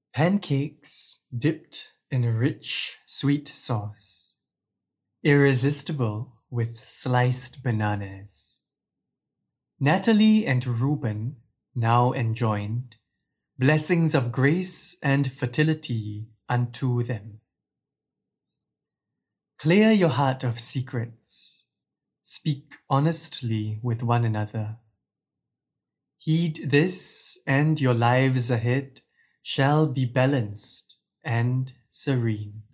Pancakes dipped in a rich, sweet sauce, irresistible with sliced bananas. Natalie and Reuben now enjoined blessings of grace and fertility unto them. Clear your heart of secrets. Speak honestly with one another. Heed this, and your lives ahead shall be balanced and serene.